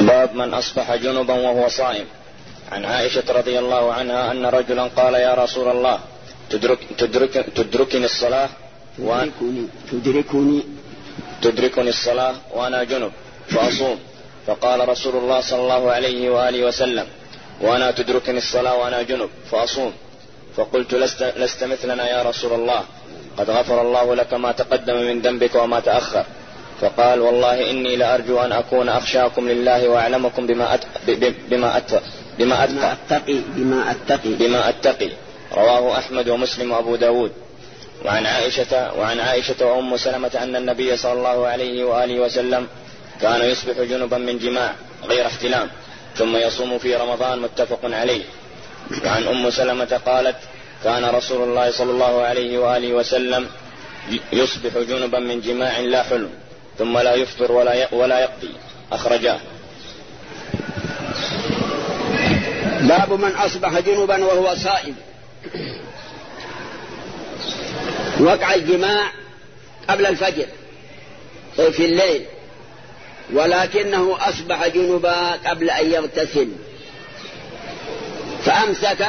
باب من أصبح جنبا وهو صائم. عن عائشة رضي الله عنها أن رجلا قال يا رسول الله تدركني الصلاة تدركني الصلاة وأنا جنب فأصوم. فقال رسول الله صلى الله عليه وآله وسلم وأنا تدركني الصلاة وأنا جنب فأصوم. فقلت لست مثلنا يا رسول الله، قد غفر الله لك ما تقدم من ذنبك وما تأخر. فقال والله إني لأرجو أن أكون أخشاكم لله وأعلمكم بما أتقي. رواه أحمد ومسلم وأبو داود. وعن عائشة وأم سلمة أن النبي صلى الله عليه وآله وسلم كان يصبح جنبا من جماع غير احتلام ثم يصوم في رمضان، متفق عليه. وعن أم سلمة قالت كان رسول الله صلى الله عليه وآله وسلم يصبح جنبا من جماع لا حلم ثم لا يفطر ولا يقضي، أخرجاه. باب من أصبح جنبا وهو صائم. وقع الجماع قبل الفجر في الليل، ولكنه أصبح جنبا قبل أن يغتسل فأمسك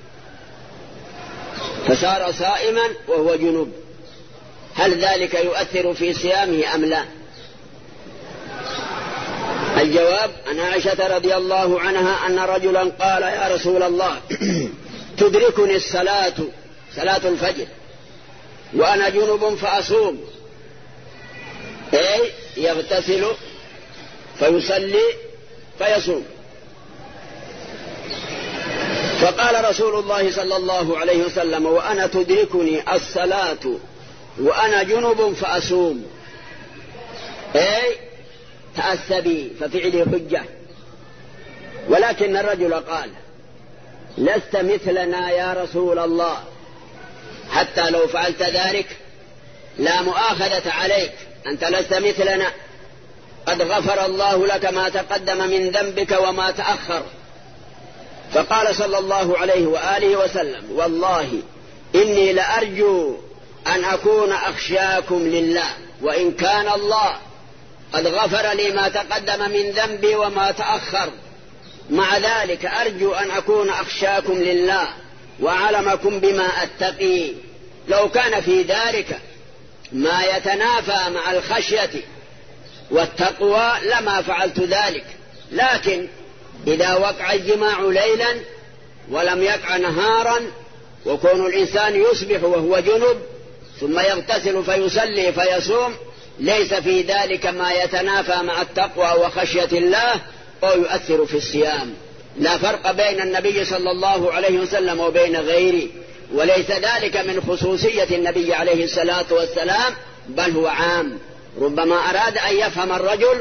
فصار صائما وهو جنب، هل ذلك يؤثر في صيامه أم لا؟ الجواب: عن عائشة رضي الله عنها أن رجلا قال يا رسول الله تدركني الصلاة، صلاة الفجر، وأنا جنب فأصوم، أي يغتسل فيصلي فيصوم. فقال رسول الله صلى الله عليه وسلم وأنا تدركني الصلاة وأنا جنب فأصوم، أي تأسبي ففعلي حجة. ولكن الرجل قال لست مثلنا يا رسول الله، حتى لو فعلت ذلك لا مؤاخذة عليك، أنت لست مثلنا، قد غفر الله لك ما تقدم من ذنبك وما تأخر. فقال صلى الله عليه وآله وسلم والله إني لأرجو أن أكون أخشاكم لله، وإن كان الله قد غفر لي ما تقدم من ذنبي وما تأخر، مع ذلك أرجو أن أكون أخشاكم لله وأعلمكم بما أتقي. لو كان في ذلك ما يتنافى مع الخشية والتقوى لما فعلت ذلك، لكن إذا وقع الجماع ليلا ولم يقع نهارا، وكون الإنسان يصبح وهو جنب ثم يغتسل فيصلي فيصوم، ليس في ذلك ما يتنافى مع التقوى وخشية الله أو يؤثر في الصيام. لا فرق بين النبي صلى الله عليه وسلم وبين غيره، وليس ذلك من خصوصية النبي عليه الصلاة والسلام، بل هو عام. ربما أراد أن يفهم الرجل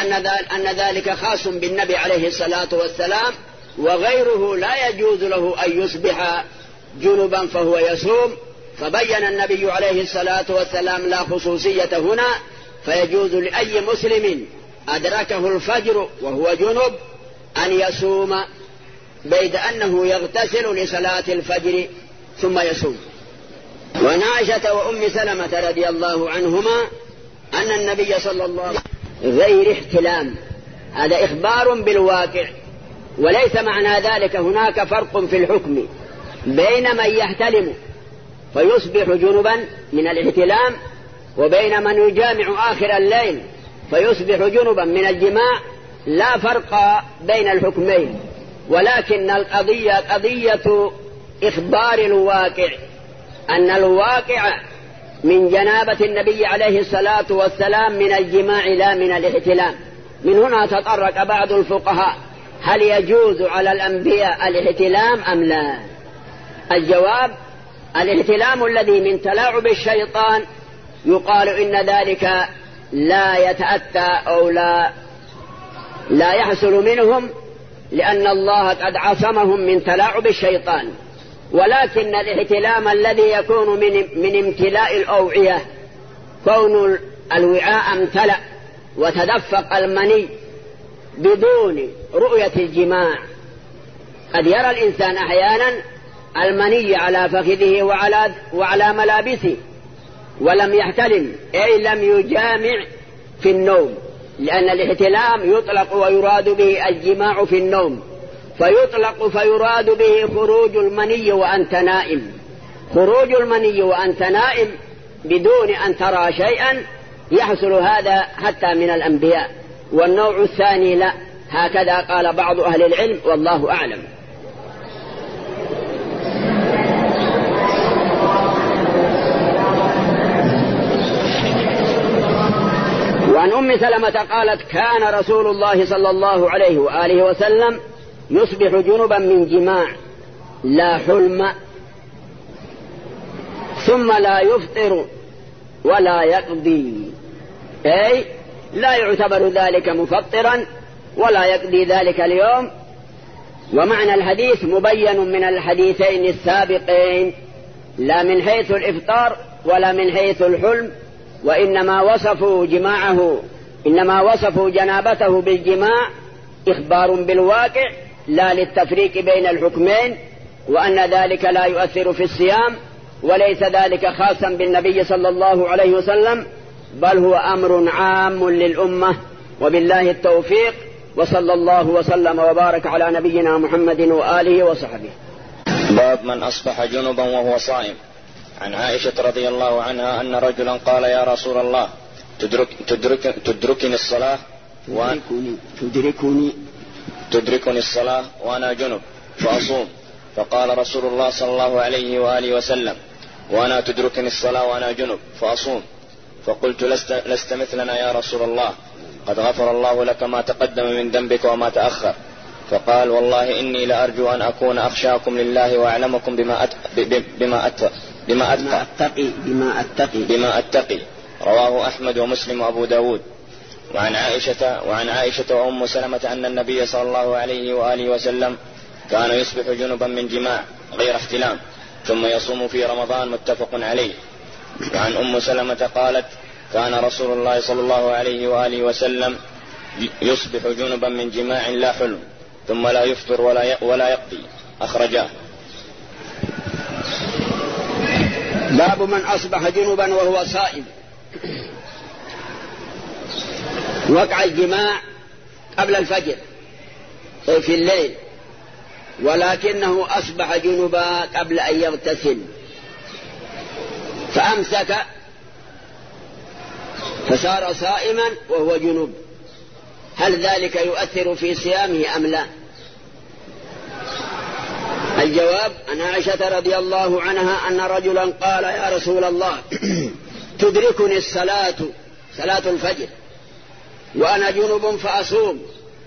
أن ذلك خاص بالنبي عليه الصلاة والسلام، وغيره لا يجوز له أن يصبح جنبا فهو يصوم، فبين النبي عليه الصلاة والسلام لا خصوصية هنا، فيجوز لأي مسلم أدركه الفجر وهو جنب أن يصوم بيد أنه يغتسل لصلاة الفجر ثم يصوم. وعن عائشة وأم سلمة رضي الله عنهما أن النبي صلى الله عليه وسلم غير احتلام، هذا إخبار بالواقع، وليس معنى ذلك هناك فرق في الحكم بين من يحتلم فيصبح جنبا من الاحتلام وبين من يجامع آخر الليل فيصبح جنبا من الجماع، لا فرق بين الحكمين، ولكن القضية قضية إخبار الواقع، أن الواقع من جنابة النبي عليه الصلاة والسلام من الجماع لا من الاحتلام. من هنا تطرق بعض الفقهاء هل يجوز على الأنبياء الاحتلام أم لا؟ الجواب: الاحتلام الذي من تلاعب الشيطان يقال إن ذلك لا يتأتى أو لا يحصل منهم، لأن الله قد عصمهم من تلاعب الشيطان. ولكن الاحتلام الذي يكون من امتلاء الأوعية، كون الوعاء امتلأ وتدفق المني بدون رؤية الجماع، قد يرى الإنسان أحيانا المني على فخذه وعلى ملابسه ولم يحتلم، أي لم يجامع في النوم، لأن الاحتلام يطلق ويراد به الجماع في النوم، فيطلق فيراد به خروج المني وأنت نائم. خروج المني وأنت نائم بدون أن ترى شيئا يحصل هذا حتى من الأنبياء. والنوع الثاني لا، هكذا قال بعض أهل العلم والله أعلم. وعن أم سلمة قالت كان رسول الله صلى الله عليه وآله وسلم يصبح جنبا من جماع لا حلم، ثم لا يفطر ولا يقضي، أي لا يعتبر ذلك مفطرا ولا يقضي ذلك اليوم. ومعنى الحديث مبين من الحديثين السابقين، لا من حيث الإفطار ولا من حيث الحلم، وإنما وصفوا جماعه، إنما وصفوا جنابته بالجماع إخبار بالواقع لا للتفريق بين الحكمين، وأن ذلك لا يؤثر في الصيام، وليس ذلك خاصا بالنبي صلى الله عليه وسلم، بل هو أمر عام للأمة. وبالله التوفيق، وصلى الله وسلم وبارك على نبينا محمد وآله وصحبه. باب من أصبح جنبا وهو صائم. عن عائشة رضي الله عنها أن رجلا قال يا رسول الله تدركني الصلاة تدركني الصلاة وأنا جنب فأصوم، فقال رسول الله صلى الله عليه وآله وسلم وأنا تدركني الصلاة وأنا جنب فأصوم، فقلت لست مثلنا يا رسول الله، قد غفر الله لك ما تقدم من ذنبك وما تأخر. فقال والله إني لأرجو أن أكون أخشاكم لله وأعلمكم بما أتقي. رواه أحمد ومسلم وأبو داود. وعن عائشة وأم سلمة أن النبي صلى الله عليه وآله وسلم كان يصبح جنبا من جماع غير احتلام ثم يصوم في رمضان، متفق عليه. وعن أم سلمة قالت كان رسول الله صلى الله عليه وآله وسلم يصبح جنبا من جماع لا حلم ثم لا يفطر ولا يقضي، أخرجاه. باب من أصبح جنبا وهو صائم. وقع الجماع قبل الفجر في الليل، ولكنه أصبح جنبا قبل أن يغتسل، فأمسك فصار صائما وهو جنب، هل ذلك يؤثر في صيامه أم لا؟ الجواب عن عائشة رضي الله عنها أن رجلا قال يا رسول الله تدركني الصلاة، صلاة الفجر، وأنا جنب فأصوم،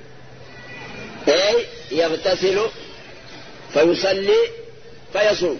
أي يغتسل فيصلي فيصوم.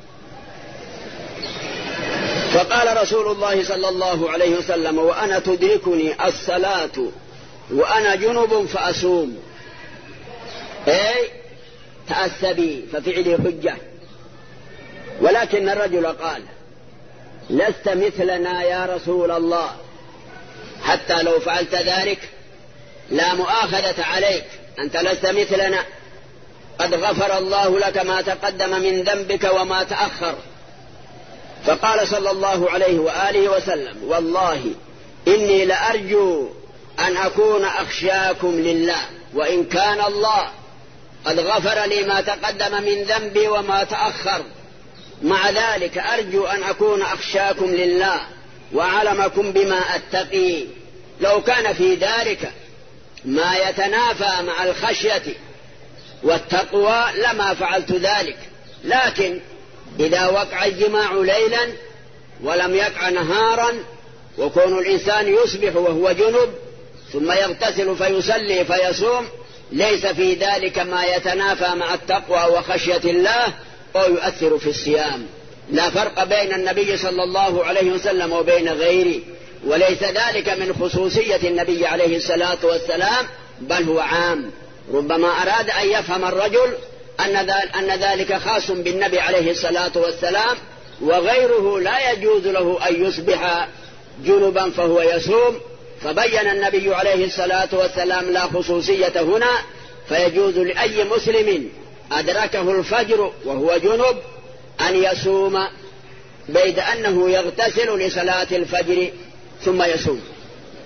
فقال رسول الله صلى الله عليه وسلم وأنا تدركني الصلاة وأنا جنب فأصوم، أي تأسبي ففعلي حجة. ولكن الرجل قال لست مثلنا يا رسول الله، حتى لو فعلت ذلك لا مؤاخذة عليك، أنت لست مثلنا، قد غفر الله لك ما تقدم من ذنبك وما تأخر. فقال صلى الله عليه وآله وسلم والله إني لأرجو أن أكون أخشاكم لله، وإن كان الله قد غفر لي ما تقدم من ذنبي وما تأخر، مع ذلك أرجو أن أكون أخشاكم لله وأعلمكم بما أتقي. لو كان في ذلك ما يتنافى مع الخشية والتقوى لما فعلت ذلك، لكن إذا وقع الجماع ليلا ولم يقع نهارا، وكون الإنسان يصبح وهو جنب ثم يغتسل فيصلي فيصوم، ليس في ذلك ما يتنافى مع التقوى وخشية الله أو يؤثر في الصيام. لا فرق بين النبي صلى الله عليه وسلم وبين غيره، وليس ذلك من خصوصية النبي عليه الصلاة والسلام، بل هو عام. ربما أراد أن يفهم الرجل أن ذلك خاص بالنبي عليه الصلاة والسلام، وغيره لا يجوز له أن يصبح جنبا فهو يصوم، فبين النبي عليه الصلاة والسلام لا خصوصية هنا، فيجوز لأي مسلم أدركه الفجر وهو جنب أن يصوم بيد أنه يغتسل لصلاة الفجر ثم يصوم.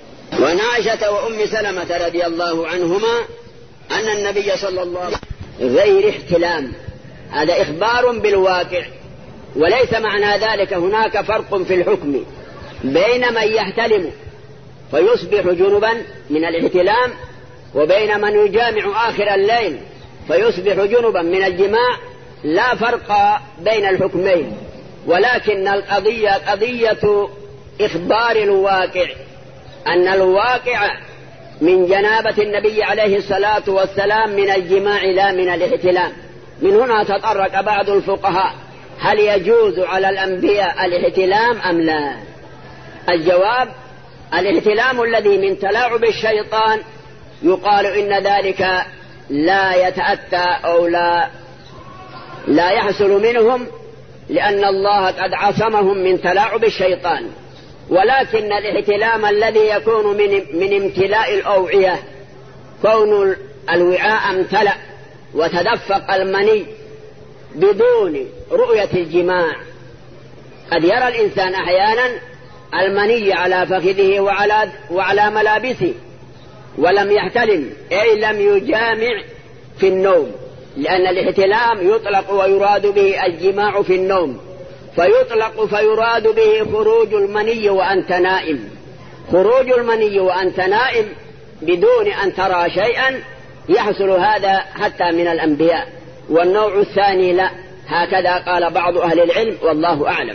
وعن عائشة وأم سلمة رضي الله عنهما أن النبي صلى الله عليه وسلم غير احتلام. هذا إخبار بالواقع، وليس معنى ذلك هناك فرق في الحكم بين من يحتلم فيصبح جنبا من الاحتلام وبين من يجامع آخر الليل فيصبح جنبا من الجماع. لا فرق بين الحكمين، ولكن القضية قضية إخبار الواقع، أن الواقع من جنابة النبي عليه الصلاة والسلام من الجماع لا من الاحتلام. من هنا تطرق بعض الفقهاء هل يجوز على الأنبياء الاحتلام أم لا؟ الجواب: الاحتلام الذي من تلاعب الشيطان يقال إن ذلك لا يتأتى أو لا يحصل منهم، لأن الله قد عصمهم من تلاعب الشيطان. ولكن الاحتلام الذي يكون من امتلاء الأوعية، كون الوعاء امتلأ وتدفق المني بدون رؤية الجماع. قد يرى الإنسان أحيانا المني على فخذه وعلى ملابسه ولم يحتلم، أي لم يجامع في النوم، لأن الاحتلام يطلق ويراد به الجماع في النوم، فيطلق فيراد به خروج المني وأنت نائم. خروج المني وأنت نائم بدون أن ترى شيئا يحصل هذا حتى من الأنبياء. والنوع الثاني لا، هكذا قال بعض أهل العلم والله أعلم.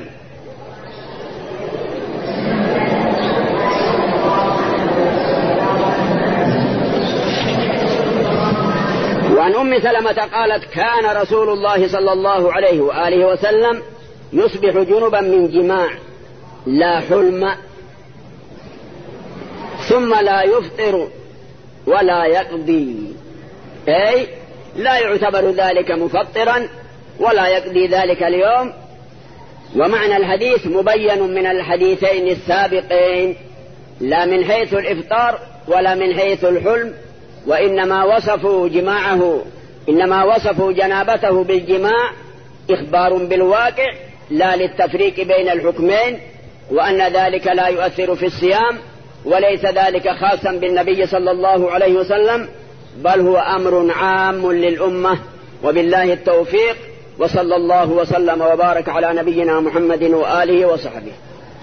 وعن أم سلمة قالت: كان رسول الله صلى الله عليه وآله وسلم يصبح جنبا من جماع لا حلم، ثم لا يفطر ولا يقضي، أي لا يعتبر ذلك مفطرا ولا يقضي ذلك اليوم. ومعنى الحديث مبين من الحديثين السابقين، لا من حيث الإفطار ولا من حيث الحلم، وإنما وصفوا جماعه، إنما وصفوا جنابته بالجماع إخبار بالواقع لا للتفريق بين الحكمين، وأن ذلك لا يؤثر في الصيام، وليس ذلك خاصا بالنبي صلى الله عليه وسلم، بل هو أمر عام للأمة. وبالله التوفيق، وصلى الله وسلم وبارك على نبينا محمد وآله وصحبه.